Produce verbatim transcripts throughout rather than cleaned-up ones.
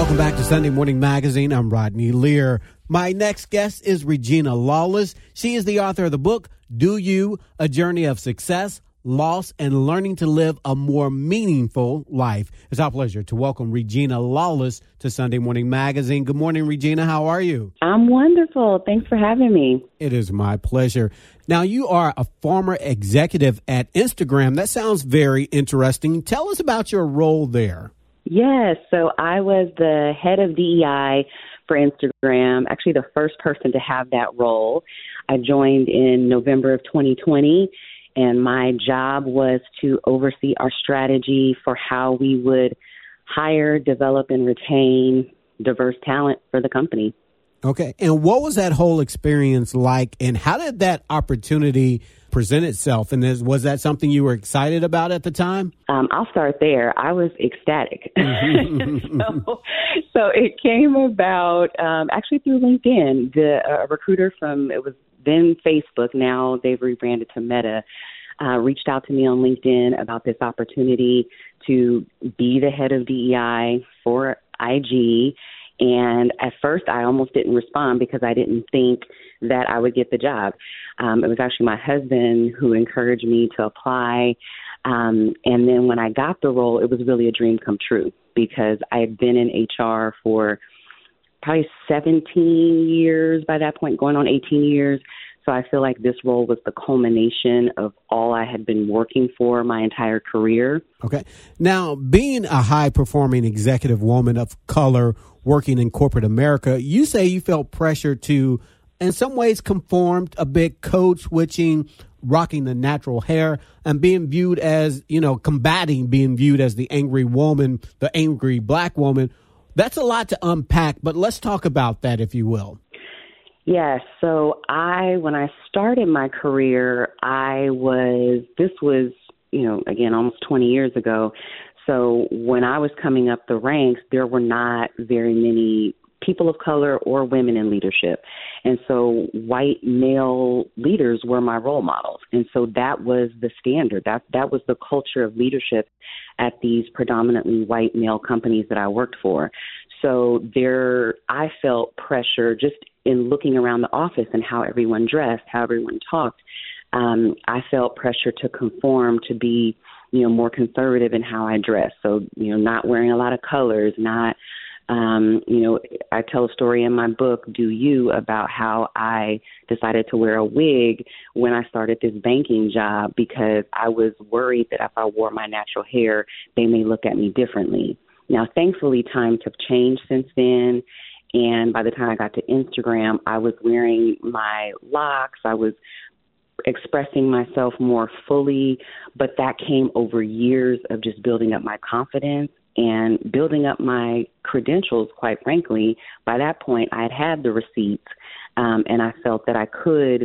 Welcome back to Sunday Morning Magazine. I'm Rodney Lear. My next guest is Regina Lawless. She is the author of the book, Do You? A Journey of Success, Loss, and Learning to Live a More Meaningful Life. It's our pleasure to welcome Regina Lawless to Sunday Morning Magazine. Good morning, Regina. How are you? I'm wonderful. Thanks for having me. It is my pleasure. Now, you are a former executive at Instagram. That sounds very interesting. Tell us about your role there. Yes. So I was the head of D E I for Instagram, actually the first person to have that role. I joined in November of twenty twenty, and my job was to oversee our strategy for how we would hire, develop, and retain diverse talent for the company. Okay. And what was that whole experience like, and how did that opportunity present itself? And is, was that something you were excited about at the time? Um, I'll start there. I was ecstatic. so, so it came about um, actually through LinkedIn. The uh, recruiter from, it was then Facebook, now they've rebranded to Meta, uh, reached out to me on LinkedIn about this opportunity to be the head of D E I for I G. And at first, I almost didn't respond because I didn't think that I would get the job. Um, it was actually my husband who encouraged me to apply. Um, and then when I got the role, it was really a dream come true because I had been in H R for probably seventeen years by that point, going on eighteen years. So I feel like this role was the culmination of all I had been working for my entire career. Okay. Now, being a high-performing executive woman of color working in corporate America, you say you felt pressure to, in some ways, conform a bit, code switching, rocking the natural hair, and being viewed as, you know, combating being viewed as the angry woman, the angry black woman. That's a lot to unpack, but let's talk about that, if you will. Yes. So I, when I started my career, I was, this was, you know, again, almost twenty years ago. So when I was coming up the ranks, there were not very many people of color or women in leadership. And so white male leaders were my role models. And so that was the standard. That that was the culture of leadership at these predominantly white male companies that I worked for. So there, I felt pressure just in looking around the office and how everyone dressed, how everyone talked. Um, I felt pressure to conform, to be, you know, more conservative in how I dress. So, you know, not wearing a lot of colors, not, um, you know, I tell a story in my book, Do You, about how I decided to wear a wig when I started this banking job because I was worried that if I wore my natural hair, they may look at me differently. Now, thankfully, times have changed since then. And by the time I got to Instagram, I was wearing my locks. I was expressing myself more fully, but that came over years of just building up my confidence and building up my credentials, quite frankly. By that point, I had had the receipts, um, and I felt that I could,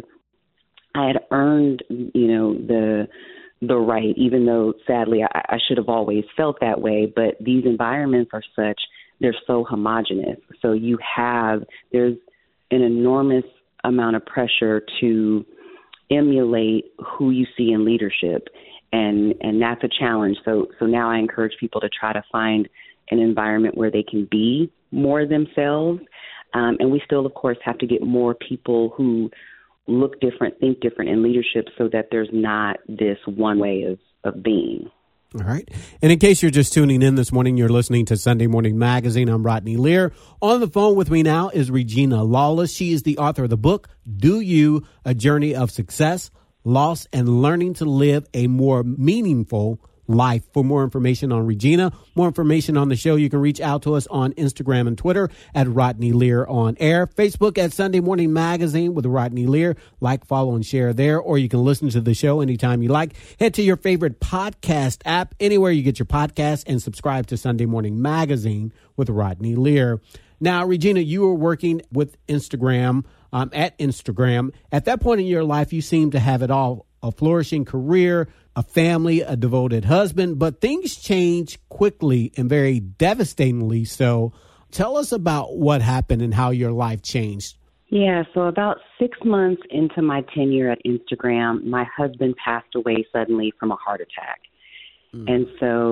I had earned, you know, the the right, even though, sadly, I, I should have always felt that way. But these environments are such, they're so homogenous. So you have, there's an enormous amount of pressure to emulate who you see in leadership. And, and that's a challenge. So, so now I encourage people to try to find an environment where they can be more themselves. Um, and we still, of course, have to get more people who look different, think different in leadership so that there's not this one way of, of being. All right. And in case you're just tuning in this morning, you're listening to Sunday Morning Magazine. I'm Rodney Lear. On the phone with me now is Regina Lawless. She is the author of the book, Do You? A Journey of Success, Loss, and Learning to Live a More Meaningful Life. For more information on Regina, more information on the show, you can reach out to us on Instagram and Twitter at Rodney Lear on Air, Facebook at Sunday Morning Magazine with Rodney Lear. Like, follow, and share there, or you can listen to the show anytime you like. Head to your favorite podcast app, anywhere you get your podcast, and subscribe to Sunday Morning Magazine with Rodney Lear. Now, Regina, you were working with Instagram, um, at Instagram. At that point in your life, you seemed to have it all, a flourishing career, a family, a devoted husband, but things change quickly and very devastatingly so. Tell us about what happened and how your life changed. Yeah, so about six months into my tenure at Instagram, my husband passed away suddenly from a heart attack. Mm. And so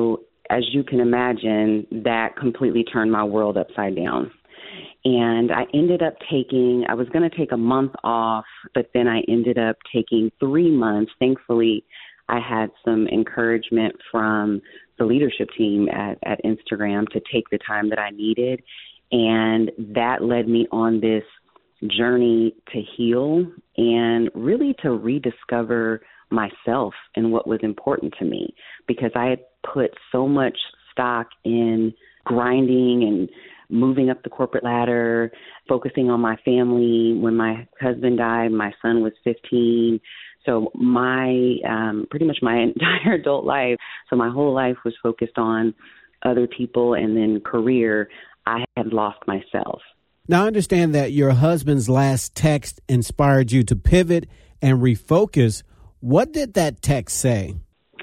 as you can imagine, that completely turned my world upside down. And I ended up taking, I was going to take a month off, but then I ended up taking three months. Thankfully, I had some encouragement from the leadership team at, at Instagram to take the time that I needed. And that led me on this journey to heal and really to rediscover myself and what was important to me, because I had put so much stock in grinding and moving up the corporate ladder, focusing on my family. When my husband died, my son was fifteen. So my, um, pretty much my entire adult life, so my whole life was focused on other people and then career. I had lost myself. Now, I understand that your husband's last text inspired you to pivot and refocus. What did that text say?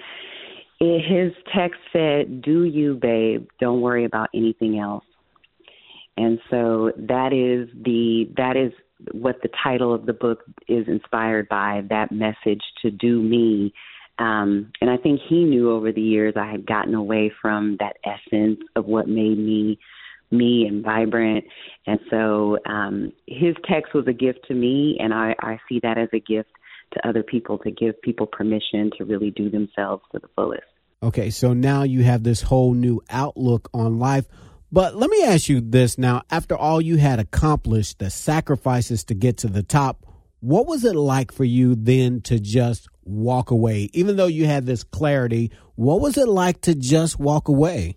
His text said, "Do you, babe, don't worry about anything else." And so that is the that is what the title of the book is inspired by, that message to do me. Um, and I think he knew over the years I had gotten away from that essence of what made me me and vibrant. And so um, his text was a gift to me, and I, I see that as a gift to other people, to give people permission to really do themselves to the fullest. Okay, so now you have this whole new outlook on life. But let me ask you this now. After all you had accomplished, the sacrifices to get to the top, what was it like for you then to just walk away? Even though you had this clarity, what was it like to just walk away?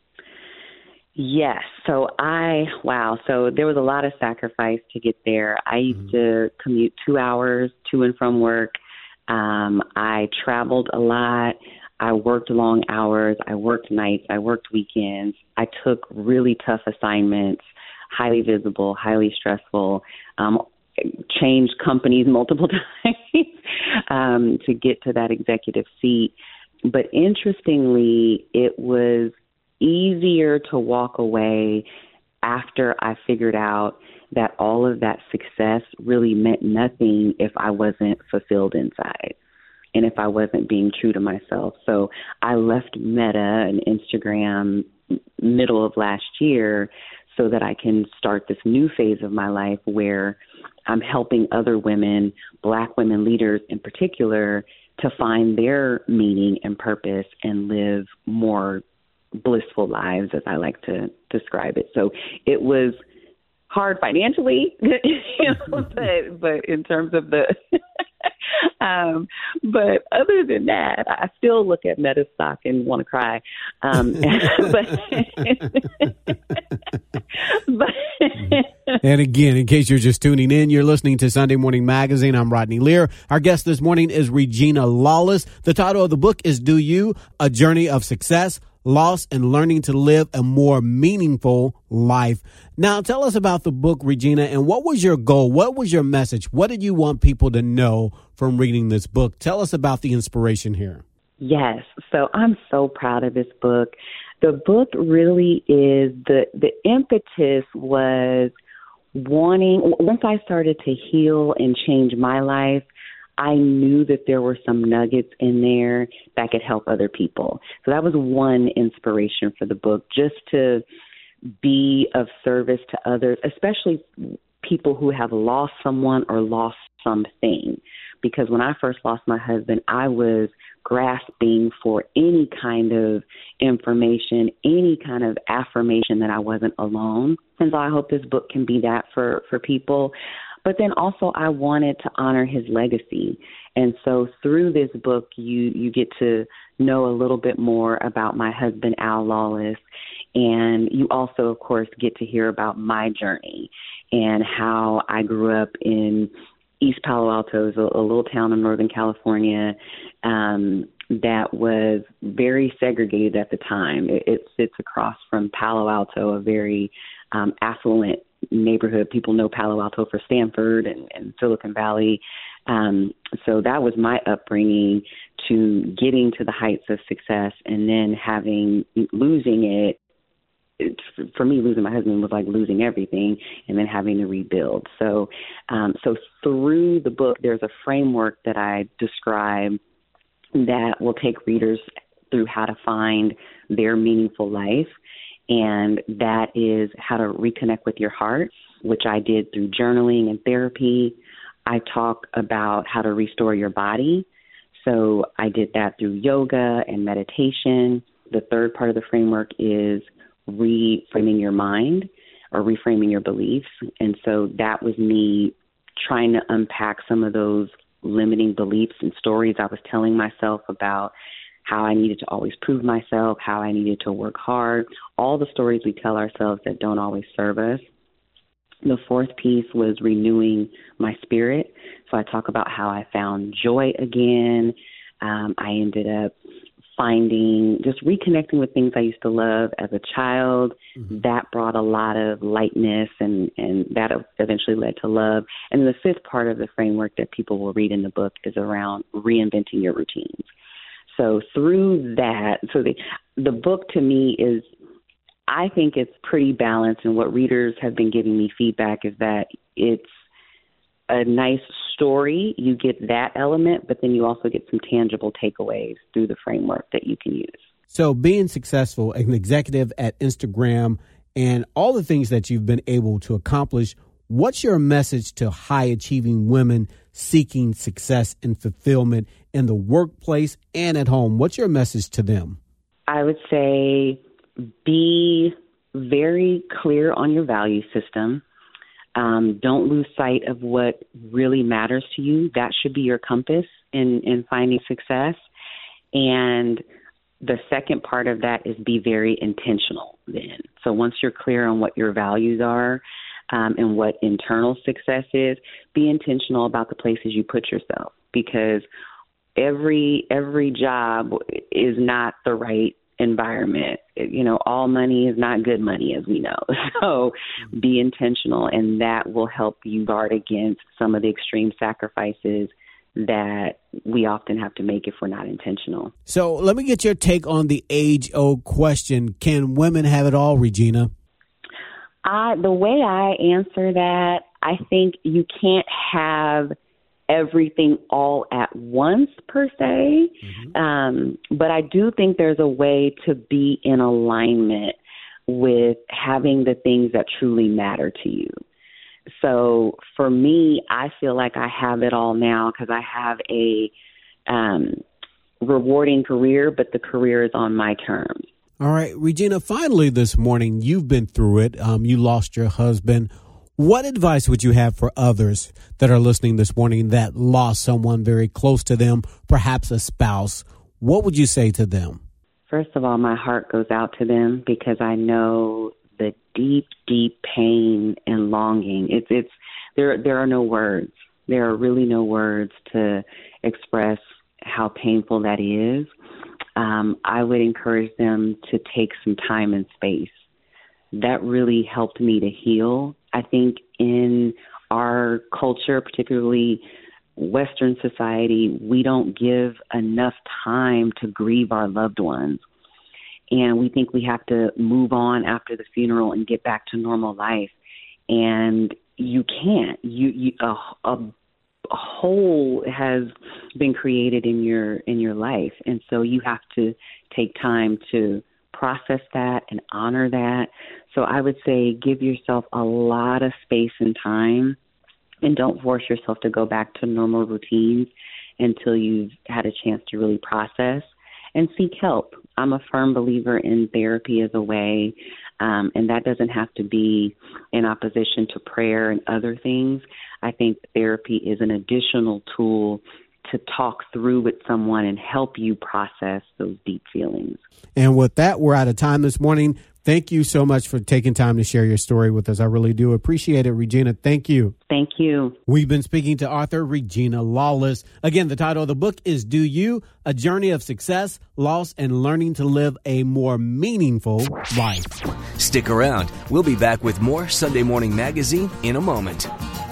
Yes. So I, wow. So there was a lot of sacrifice to get there. I used mm-hmm. to commute two hours to and from work. Um, I traveled a lot. I worked long hours. I worked nights. I worked weekends. I took really tough assignments, highly visible, highly stressful, um, changed companies multiple times um, to get to that executive seat. But interestingly, it was easier to walk away after I figured out that all of that success really meant nothing if I wasn't fulfilled inside and if I wasn't being true to myself. So I left Meta and Instagram middle of last year so that I can start this new phase of my life where I'm helping other women, Black women leaders in particular, to find their meaning and purpose and live more blissful lives, as I like to describe it. So it was hard financially, you know, but, but in terms of the, um, but other than that, I still look at Meta stock and want to cry. Um, but, but and again, in case you're just tuning in, you're listening to Sunday Morning Magazine. I'm Rodney Lear. Our guest this morning is Regina Lawless. The title of the book is Do You? A Journey of Success, Loss, and Learning to Live a More Meaningful Life. Now, tell us about the book, Regina, and what was your goal? What was your message? What did you want people to know from reading this book? Tell us about the inspiration here. Yes. So I'm so proud of this book. The book really is, the, the impetus was wanting, once I started to heal and change my life, I knew that there were some nuggets in there that could help other people. So that was one inspiration for the book, just to be of service to others, especially people who have lost someone or lost something. Because when I first lost my husband, I was grasping for any kind of information, any kind of affirmation that I wasn't alone. And so I hope this book can be that for, for people. But then also I wanted to honor his legacy. And so through this book, you, you get to know a little bit more about my husband, Al Lawless. And you also, of course, get to hear about my journey and how I grew up in East Palo Alto, a, a little town in Northern California um, that was very segregated at the time. It, it sits across from Palo Alto, a very um, affluent neighborhood. People know Palo Alto for Stanford and, and Silicon Valley. Um, so that was my upbringing, to getting to the heights of success and then having, losing it. It's, for me, losing my husband was like losing everything and then having to rebuild. So, um, so through the book, there's a framework that I describe that will take readers through how to find their meaningful life. And that is how to reconnect with your heart, which I did through journaling and therapy. I talk about how to restore your body. So I did that through yoga and meditation. The third part of the framework is reframing your mind or reframing your beliefs. And so that was me trying to unpack some of those limiting beliefs and stories I was telling myself about how I needed to always prove myself, how I needed to work hard, all the stories we tell ourselves that don't always serve us. The fourth piece was renewing my spirit. So I talk about how I found joy again. Um, I ended up finding, just reconnecting with things I used to love as a child. Mm-hmm. That brought a lot of lightness, and, and that eventually led to love. And the fifth part of the framework that people will read in the book is around reinventing your routines. So through that, so the the book to me is, I think it's pretty balanced, and what readers have been giving me feedback is that it's a nice story. You get that element, but then you also get some tangible takeaways through the framework that you can use. So being successful, an executive at Instagram, and all the things that you've been able to accomplish, what's your message to high-achieving women seeking success and fulfillment in the workplace and at home? What's your message to them? I would say be very clear on your value system. Um, don't lose sight of what really matters to you. That should be your compass in, in finding success. And the second part of that is be very intentional then. So once you're clear on what your values are, Um, and what internal success is, be intentional about the places you put yourself, because every every job is not the right environment. You know, all money is not good money, as we know. So be intentional, and that will help you guard against some of the extreme sacrifices that we often have to make if we're not intentional. So let me get your take on the age-old question. Can women have it all, Regina? I, the way I answer that, I think you can't have everything all at once per se, mm-hmm. um, but I do think there's a way to be in alignment with having the things that truly matter to you. So for me, I feel like I have it all now because I have a um, rewarding career, but the career is on my terms. All right, Regina, finally this morning, you've been through it. Um, you lost your husband. What advice would you have for others that are listening this morning that lost someone very close to them, perhaps a spouse? What would you say to them? First of all, my heart goes out to them because I know the deep, deep pain and longing. It's, it's, there, there are no words. There are really no words to express how painful that is. Um, I would encourage them to take some time and space. That really helped me to heal. I think in our culture, particularly Western society, we don't give enough time to grieve our loved ones. And we think we have to move on after the funeral and get back to normal life. And you can't. You, you a, a A hole has been created in your in your life, and so you have to take time to process that and honor that. So I would say give yourself a lot of space and time, and don't force yourself to go back to normal routines until you've had a chance to really process, and seek help. I'm a firm believer in therapy as a way, um, and that doesn't have to be in opposition to prayer and other things. I think therapy is an additional tool to talk through with someone and help you process those deep feelings. And with that, we're out of time this morning. Thank you so much for taking time to share your story with us. I really do appreciate it, Regina. Thank you. Thank you. We've been speaking to author Regina Lawless. Again, the title of the book is Do You? A Journey of Success, Loss, and Learning to Live a More Meaningful Life. Stick around. We'll be back with more Sunday Morning Magazine in a moment.